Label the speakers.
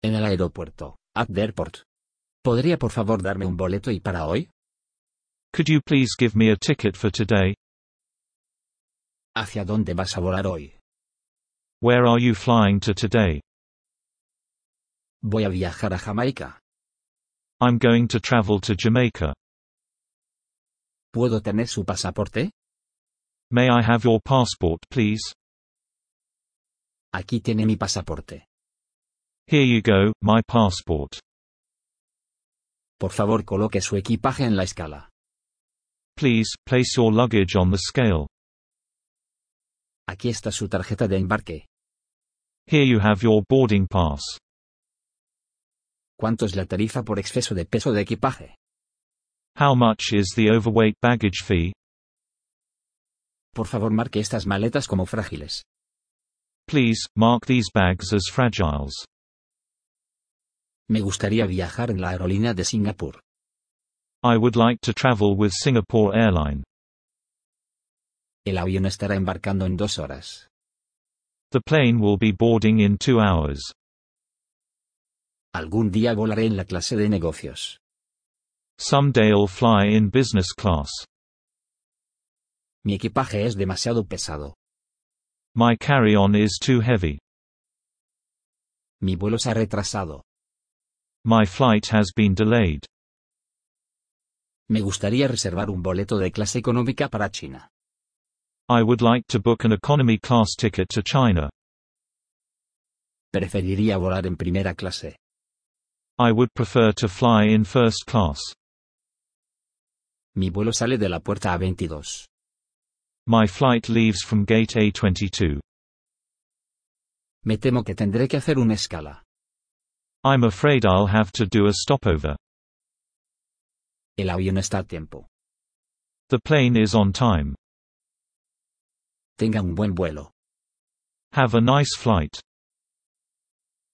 Speaker 1: En el aeropuerto, at the airport. ¿Podría por favor darme un boleto y para hoy?
Speaker 2: Could you please give me a ticket for today?
Speaker 1: ¿Hacia dónde vas a volar hoy?
Speaker 2: Where are you flying to today?
Speaker 1: Voy a viajar a Jamaica.
Speaker 2: I'm going to travel to Jamaica.
Speaker 1: ¿Puedo tener su pasaporte?
Speaker 2: May I have your passport, please?
Speaker 1: Aquí tiene mi pasaporte.
Speaker 2: Here you go, my passport.
Speaker 1: Por favor, coloque su equipaje en la escala.
Speaker 2: Please, place your luggage on the scale.
Speaker 1: Aquí está su tarjeta de embarque.
Speaker 2: Here you have your boarding pass.
Speaker 1: ¿Cuánto es la tarifa por exceso de peso de equipaje?
Speaker 2: How much is the overweight baggage fee?
Speaker 1: Por favor, marque estas maletas como frágiles.
Speaker 2: Please, mark these bags as fragiles.
Speaker 1: Me gustaría viajar en la aerolínea de Singapur.
Speaker 2: I would like to travel with Singapore Airline.
Speaker 1: El avión estará embarcando en 2 horas.
Speaker 2: The plane will be boarding in 2 hours.
Speaker 1: Algún día volaré en la clase de negocios.
Speaker 2: Someday I'll fly in business class.
Speaker 1: Mi equipaje es demasiado pesado.
Speaker 2: My carry-on is too heavy.
Speaker 1: Mi vuelo se ha retrasado.
Speaker 2: My flight has been delayed.
Speaker 1: Me gustaría reservar un boleto de clase económica para China.
Speaker 2: I would like to book an economy class ticket to China.
Speaker 1: Preferiría volar en primera clase.
Speaker 2: I would prefer to fly in first class.
Speaker 1: Mi vuelo sale de la puerta A22.
Speaker 2: My flight leaves from gate A22.
Speaker 1: Me temo que tendré que hacer una escala.
Speaker 2: I'm afraid I'll have to do a stopover.
Speaker 1: El avión está a tiempo.
Speaker 2: The plane is on time.
Speaker 1: Tenga un buen vuelo.
Speaker 2: Have a nice flight.